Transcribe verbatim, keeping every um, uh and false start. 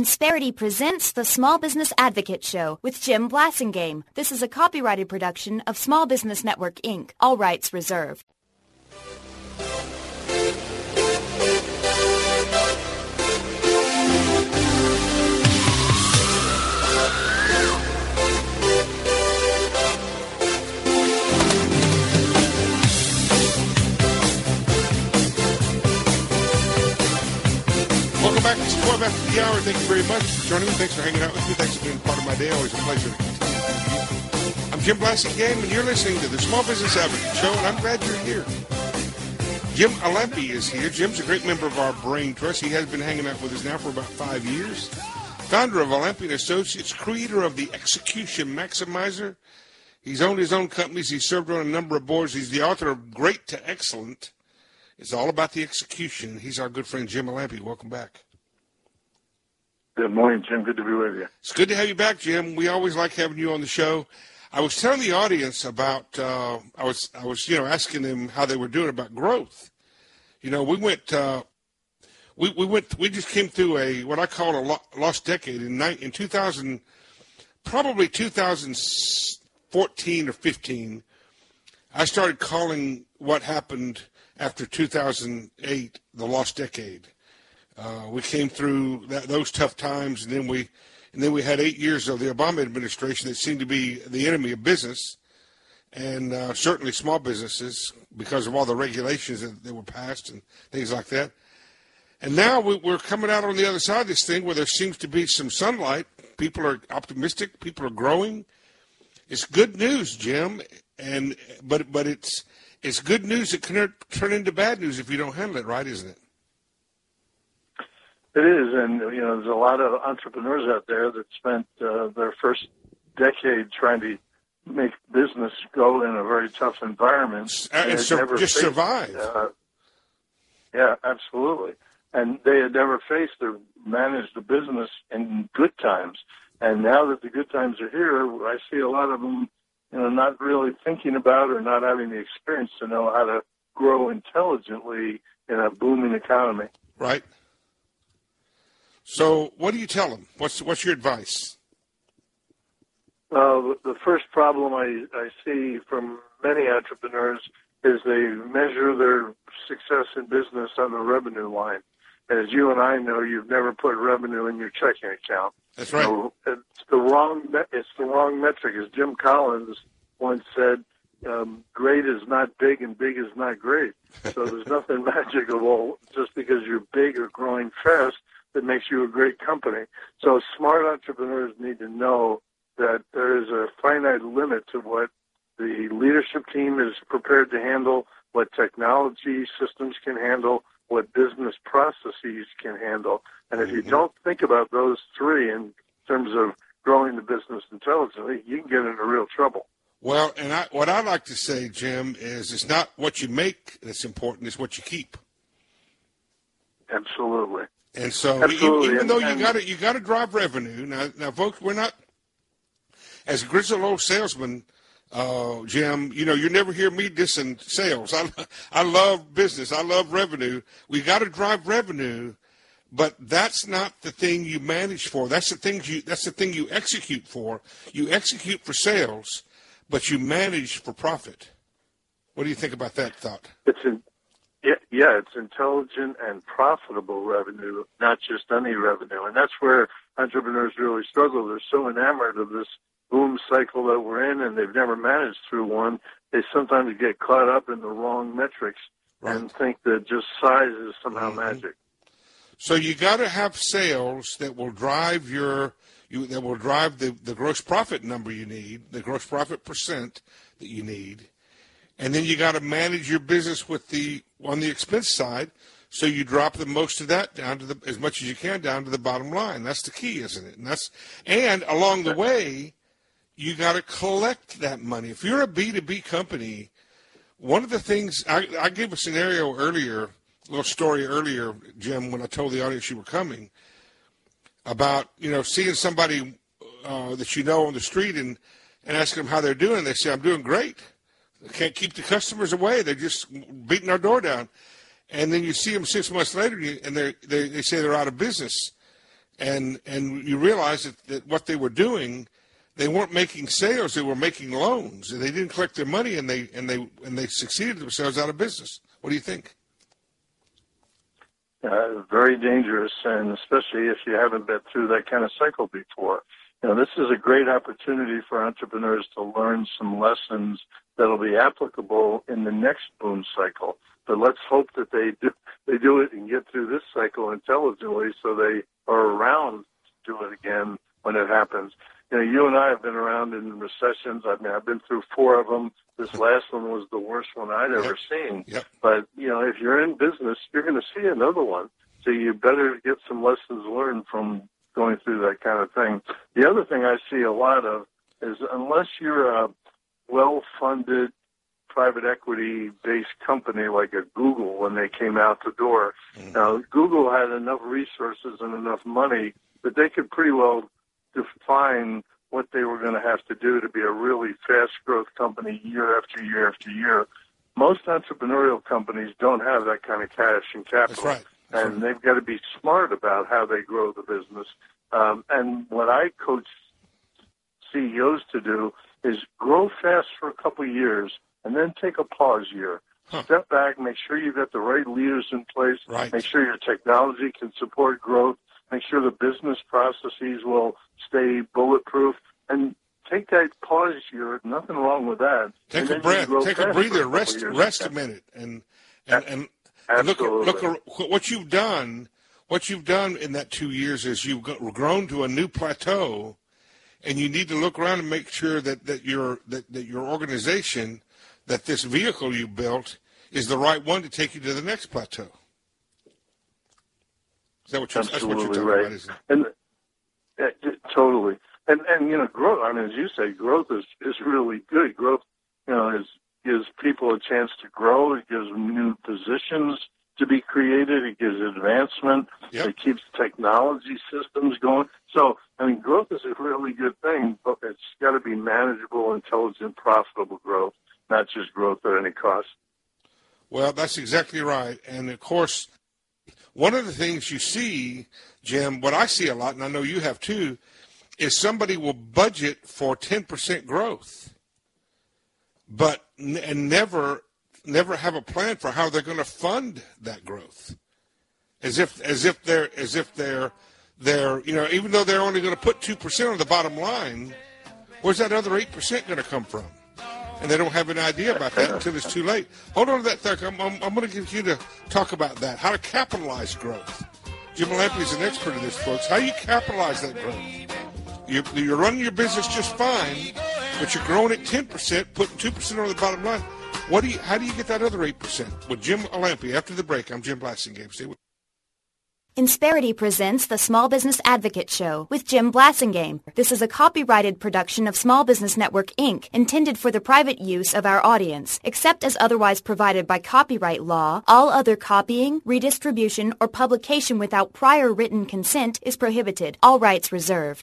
Insperity presents the Small Business Advocate Show with Jim Blasingame. This is a copyrighted production of Small Business Network, Incorporated. All rights reserved. Welcome back. It's twelve after the hour. Thank you very much for joining me. Thanks for hanging out with me. Thanks for being part of my day. Always a pleasure to continue with you. I'm Jim Blasingame, and you're listening to the Small Business Advocate Show, and I'm glad you're here. Jim Alampi is here. Jim's a great member of our Brain Trust. He has been hanging out with us now for about five years. Founder of Alampi and Associates, creator of the Execution Maximizer. He's owned his own companies. He's served on a number of boards. He's the author of Great to Excellent. It's all about the execution. He's our good friend, Jim Alampi. Welcome back. Good morning, Jim. Good to be with you. It's good to have you back, Jim. We always like having you on the show. I was telling the audience about, uh, I was, I was, you know, asking them how they were doing about growth. You know, we went, uh, we, we went, we just came through a, what I call a lo- lost decade in, in two thousand, probably two thousand fourteen or fifteen. I started calling what happened after two thousand eight, the lost decade. Uh, we came through that, those tough times, and then we and then we had eight years of the Obama administration that seemed to be the enemy of business, and uh, certainly small businesses because of all the regulations that, that were passed and things like that. And now we, we're coming out on the other side of this thing where there seems to be some sunlight. People are optimistic. People are growing. It's good news, Jim, and but but it's it's good news that can turn into bad news if you don't handle it right, isn't it? It is, and you know, there's a lot of entrepreneurs out there that spent uh, their first decade trying to make business go in a very tough environment. And, and sur- just faced, survive. Uh, yeah, absolutely. And they had never faced or managed a business in good times. And now that the good times are here, I see a lot of them, you know, not really thinking about or not having the experience to know how to grow intelligently in a booming economy. Right. So what do you tell them? What's what's your advice? Uh, the first problem I, I see from many entrepreneurs is they measure their success in business on the revenue line. As you and I know, you've never put revenue in your checking account. That's right. So it's the wrong. It's the wrong metric. As Jim Collins once said, um, "Great is not big, and big is not great." So there's nothing magical just because you're big or growing fast that makes you a great company. So smart entrepreneurs need to know that there is a finite limit to what the leadership team is prepared to handle, what technology systems can handle, what business processes can handle. And if you don't think about those three in terms of growing the business intelligently, you can get into real trouble. Well, and I, what I like to say, Jim, is it's not what you make that's important, it's what you keep. Absolutely. And so, Absolutely. even, even though and, you got to you got to drive revenue now, now, folks, we're not as grizzled old salesman, uh, Jim. You know, you never hear me dissing sales. I I love business. I love revenue. We got to drive revenue, but that's not the thing you manage for. That's the things you. That's the thing you execute for. You execute for sales, but you manage for profit. What do you think about that thought? It's in, yeah, yeah, it's intelligent and profitable revenue, not just any revenue. And that's where entrepreneurs really struggle. They're so enamored of this boom cycle that we're in, and they've never managed through one. They sometimes get caught up in the wrong metrics right. and think that just size is somehow mm-hmm. magic. So you got to have sales that will drive your you that will drive the, the gross profit number you need, the gross profit percent that you need. And then you got to manage your business with the on the expense side, so you drop the most of that down to the as much as you can down to the bottom line. That's the key, isn't it? And that's and along the way, you got to collect that money. If you're a B two B company, one of the things I, I gave a scenario earlier, a little story earlier, Jim, when I told the audience you were coming, about you know seeing somebody uh, that you know on the street and and asking them how they're doing. They say, "I'm doing great. They can't keep the customers away. They're just beating our door down." And then you see them six months later, and they they they say they're out of business. and and you realize that, that what they were doing, they weren't making sales; they were making loans, and they didn't collect their money, and they and they and they succeeded themselves out of business. What do you think? Uh, very dangerous, and especially if you haven't been through that kind of cycle before. You know, this is a great opportunity for entrepreneurs to learn some lessons that'll be applicable in the next boom cycle. But let's hope that they do, they do it and get through this cycle intelligently so they are around to do it again when it happens. You know, you and I have been around in recessions. I mean, I've been through four of them. This last one was the worst one I'd ever Yep. seen. Yep. But, you know, if you're in business, you're going to see another one. So you better get some lessons learned from going through that kind of thing. The other thing I see a lot of is unless you're a well-funded private equity-based company like a Google when they came out the door, mm-hmm. now Google had enough resources and enough money that they could pretty well define what they were going to have to do to be a really fast-growth company year after year after year. Most entrepreneurial companies don't have that kind of cash and capital. That's right. That's and right. they've got to be smart about how they grow the business. Um, and what I coach C E Os to do is grow fast for a couple of years and then take a pause year. Huh. Step back, make sure you've got the right leaders in place, right. make sure your technology can support growth, make sure the business processes will stay bulletproof, and take that pause year. Nothing wrong with that. Take a breath. Take a breather. Rest. Rest a minute, and and and, and look at look at what you've done. What you've done in that two years is you've grown to a new plateau, and you need to look around and make sure that that your that, that your organization, that this vehicle you built, is the right one to take you to the next plateau. Is that what you're, that's what you're talking right. about, isn't it? And uh, totally. And and you know, growth. I mean, as you say, growth is, is really good. Growth, you know, is gives people a chance to grow. It gives them new positions to be created. It gives advancement. Yep. It keeps technology systems going. So, I mean, growth is a really good thing, but it's got to be manageable, intelligent, profitable growth, not just growth at any cost. Well, that's exactly right. And of course, one of the things you see, Jim, what I see a lot, and I know you have too, is somebody will budget for ten percent growth, but and never never have a plan for how they're going to fund that growth. As if as if they're as if they're they're you know, even though they're only going to put two percent on the bottom line, where's that other eight percent going to come from? And they don't have an idea about that until it's too late. Hold on to that thought. I'm, I'm, I'm going to get you to talk about that, how to capitalize growth. Jim Lampley is an expert in this, folks. How you capitalize that growth. You're, you're running your business just fine, but you're growing at ten percent, putting two percent on the bottom line. What do you? How do you get that other eight percent? With Jim Lampley, after the break, I'm Jim Blasingame. Stay with Insperity presents the Small Business Advocate Show with Jim Blasingame. This is a copyrighted production of Small Business Network, Incorporated, intended for the private use of our audience. Except as otherwise provided by copyright law, all other copying, redistribution, or publication without prior written consent is prohibited. All rights reserved.